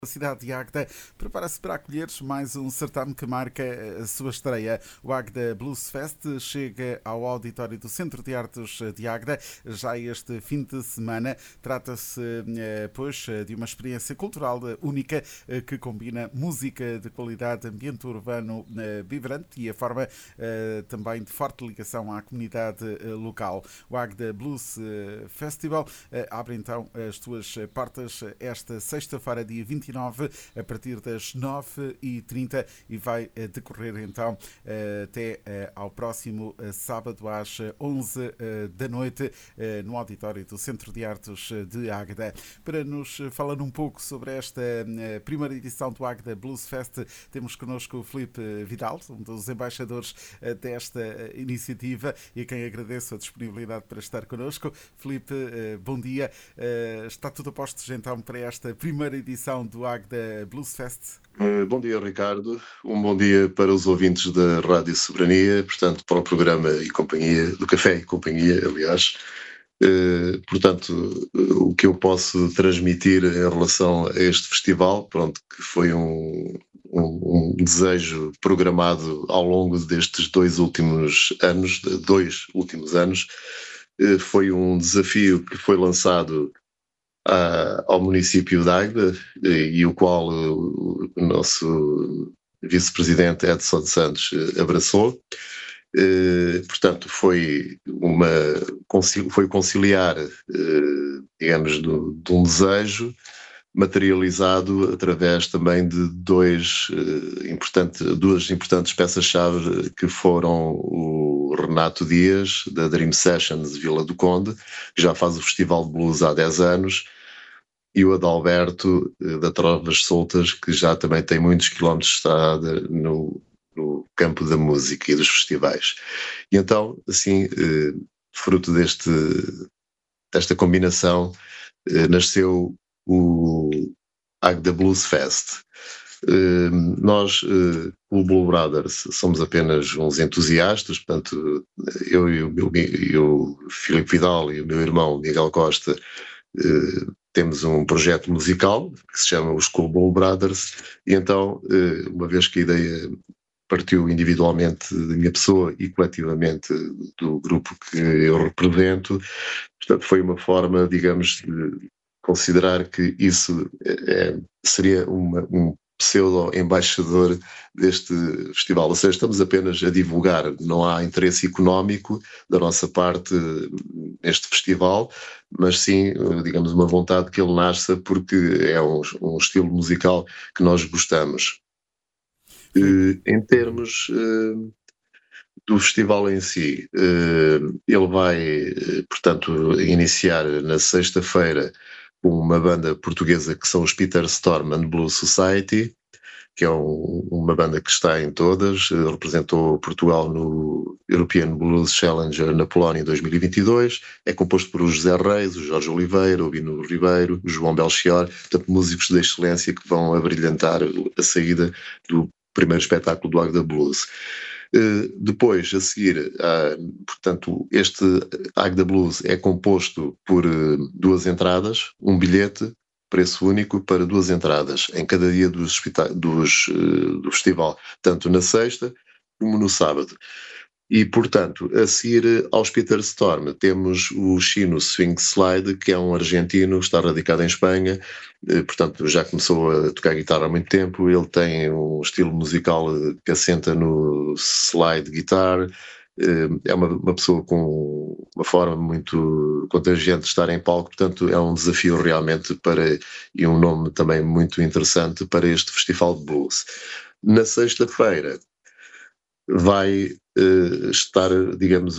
A cidade de Águeda prepara-se para acolher mais um certame que marca a sua estreia. O Águeda Blues Fest chega ao auditório do Centro de Artes de Águeda já este fim de semana. Trata-se, pois, de uma experiência cultural única que combina música de qualidade, ambiente urbano vibrante e a forma também de forte ligação à comunidade local. O Águeda Blues Festival abre então as suas portas esta sexta-feira, dia 29, a partir das 9h30 e vai decorrer então até ao próximo sábado às 11 da noite no auditório do Centro de Artes de Águeda. Para nos falar um pouco sobre esta primeira edição do Águeda Blues Fest, temos connosco o Filipe Vidal, um dos embaixadores desta iniciativa e a quem agradeço a disponibilidade para estar connosco. Filipe, bom dia. Está tudo a postos então para esta primeira edição do Águeda Blues Fest? Bom dia, Ricardo. Um bom dia para os ouvintes da Rádio Soberania, portanto, para o programa e companhia, do Café e Companhia, aliás. Portanto, o que eu posso transmitir em relação a este festival, pronto, que foi um desejo programado ao longo destes dois últimos anos, foi um desafio que foi lançado ao município de Águeda e o qual o nosso vice-presidente Edson Santos abraçou. Portanto, foi conciliar, digamos, de um desejo materializado através também de duas importantes peças-chave que foram o Renato Dias, da Dream Sessions de Vila do Conde, que já faz o Festival de Blues há 10 anos, e o Adalberto, da Trovas Soltas, que já também tem muitos quilómetros de estrada no campo da música e dos festivais. E então, assim, fruto desta combinação, nasceu o Águeda Blues Fest. Nós, o Blue Brothers, somos apenas uns entusiastas, portanto, eu e o Filipe Vidal e o meu irmão Miguel Costa temos um projeto musical que se chama os Blue Brothers, e então, uma vez que a ideia partiu individualmente da minha pessoa e coletivamente do grupo que eu represento, portanto, foi uma forma, digamos, de considerar que isso seria um pseudo-embaixador deste festival. Ou seja, estamos apenas a divulgar, não há interesse económico da nossa parte neste festival, mas sim, digamos, uma vontade que ele nasça porque é um estilo musical que nós gostamos. Em termos do festival em si, ele vai, portanto, iniciar na sexta-feira com uma banda portuguesa que são os Peter Storm and Blues Society, que é uma banda que está em todas, representou Portugal no European Blues Challenger na Polónia em 2022, é composto por o José Reis, o Jorge Oliveira, o Bino Ribeiro, o João Belchior, portanto músicos de excelência que vão abrilhantar a saída do primeiro espetáculo do Águeda Blues. Depois, a seguir, portanto, este Águeda Blues é composto por duas entradas, um bilhete, preço único para duas entradas em cada dia do festival, tanto na sexta como no sábado. E, portanto, a seguir aos Peter Storm, temos o Chino Swing Slide, que é um argentino que está radicado em Espanha, portanto, já começou a tocar guitarra há muito tempo. Ele tem um estilo musical que assenta no slide guitar, é uma pessoa com uma forma muito contagiante de estar em palco, portanto é um desafio realmente e um nome também muito interessante para este Festival de Blues. Na sexta-feira vai estar, digamos,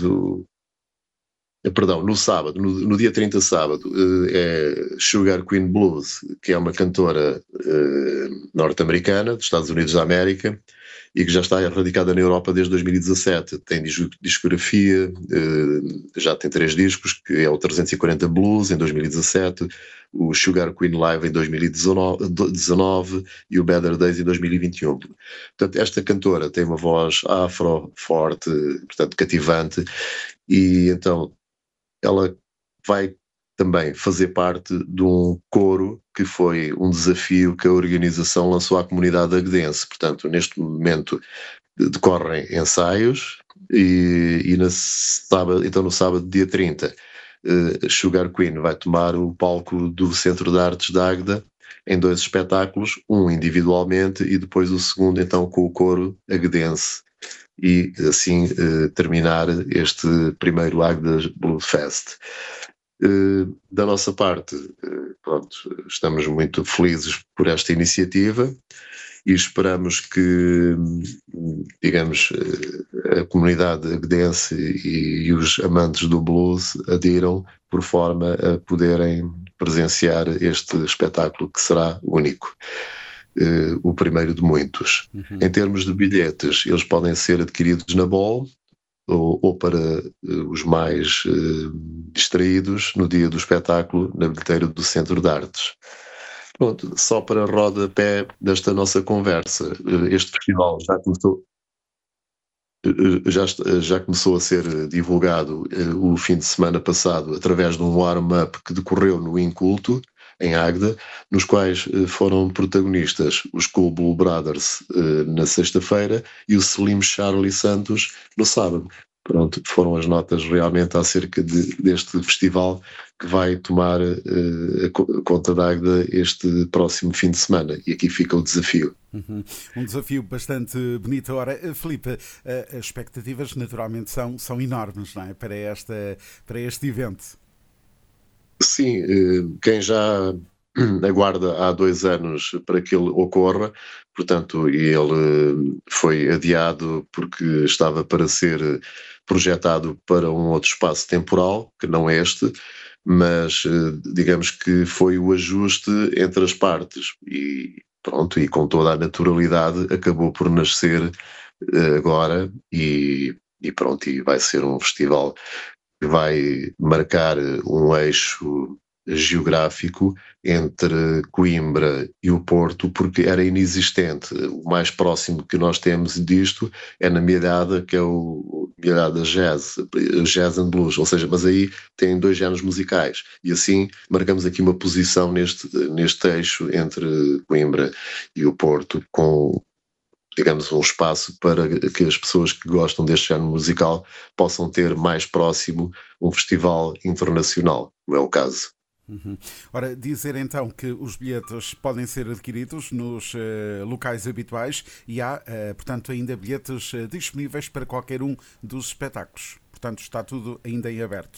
no sábado, no dia 30 sábado, é Sugar Queen Blues, que é uma cantora norte-americana, dos Estados Unidos da América, e que já está radicada na Europa desde 2017. Tem discografia, já tem 3 discos, que é o 340 Blues em 2017, o Sugar Queen Live em 2019 e o Better Days em 2021. Portanto, esta cantora tem uma voz afro, forte, portanto, cativante, e então ela vai também fazer parte de um coro que foi um desafio que a organização lançou à comunidade agdense. Portanto, neste momento decorrem ensaios e então no sábado, dia 30, Sugar Queen vai tomar o palco do Centro de Artes de Águeda em 2 espetáculos, um individualmente e depois o segundo então com o coro agdense, e assim terminar este primeiro Águeda Blues Fest. Da nossa parte, pronto, estamos muito felizes por esta iniciativa e esperamos que, digamos, a comunidade agdense e os amantes do blues adiram por forma a poderem presenciar este espetáculo que será único. O primeiro de muitos. Em termos de bilhetes, eles podem ser adquiridos na Bol ou para os mais distraídos no dia do espetáculo na bilheteira do Centro de Artes. Pronto, só para rodapé desta nossa conversa, este festival já começou a ser divulgado o fim de semana passado através de um warm-up que decorreu no Inculto, em Águeda, nos quais foram protagonistas os Cool Blue Brothers na sexta-feira e o Slim Charlie Santos no sábado. Pronto, foram as notas realmente acerca deste festival que vai tomar conta da Águeda este próximo fim de semana. E aqui fica o desafio. Um desafio bastante bonito. Ora, Filipe, as expectativas naturalmente são enormes, não é? Para este evento. Sim, quem já aguarda há 2 anos para que ele ocorra, portanto, ele foi adiado porque estava para ser projetado para um outro espaço temporal, que não é este, mas digamos que foi o ajuste entre as partes e pronto, e com toda a naturalidade acabou por nascer agora e pronto, e vai ser um festival que vai marcar um eixo geográfico entre Coimbra e o Porto, porque era inexistente. O mais próximo que nós temos disto é na Mielhada, que é o Mielhada Jazz and Blues, ou seja, mas aí tem 2 géneros musicais, e assim marcamos aqui uma posição neste eixo entre Coimbra e o Porto, com, digamos, um espaço para que as pessoas que gostam deste género musical possam ter mais próximo um festival internacional, não é o caso. Ora, dizer então que os bilhetes podem ser adquiridos nos locais habituais e há, portanto, ainda bilhetes disponíveis para qualquer um dos espetáculos. Portanto, está tudo ainda em aberto.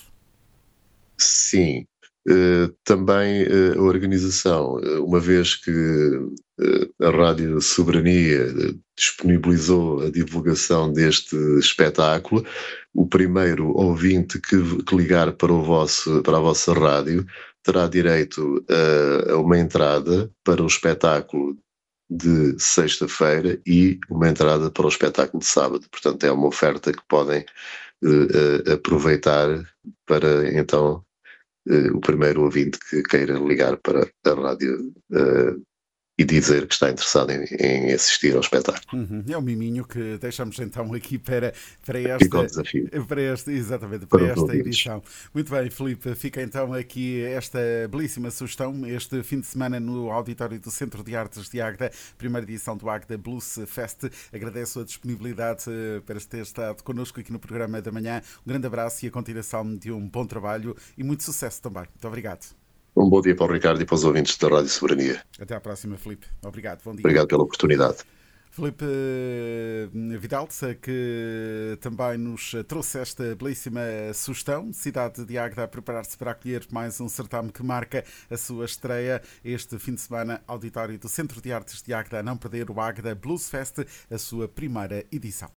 Sim. Também a organização, uma vez que a Rádio Soberania disponibilizou a divulgação deste espetáculo, o primeiro ouvinte que ligar para a vossa rádio terá direito a uma entrada para o espetáculo de sexta-feira e uma entrada para o espetáculo de sábado. Portanto, é uma oferta que podem aproveitar para, então, o primeiro ouvinte que queira ligar para a rádio e dizer que está interessado em assistir ao espetáculo. É um miminho que deixamos então aqui para Fica o desafio. Exatamente, para esta edição. Muito bem, Filipe, fica então aqui esta belíssima sugestão, este fim de semana no auditório do Centro de Artes de Águeda, primeira edição do Águeda Blues Fest. Agradeço a disponibilidade para ter estado connosco aqui no programa da manhã. Um grande abraço e a continuação de um bom trabalho e muito sucesso também. Muito obrigado. Um bom dia para o Ricardo e para os ouvintes da Rádio Soberania. Até à próxima, Filipe. Obrigado. Bom dia. Obrigado pela oportunidade. Filipe Vidalça, que também nos trouxe esta belíssima sugestão. Cidade de Águeda a preparar-se para acolher mais um certame que marca a sua estreia este fim de semana. Auditório do Centro de Artes de Águeda a não perder o Águeda Blues Fest, a sua primeira edição.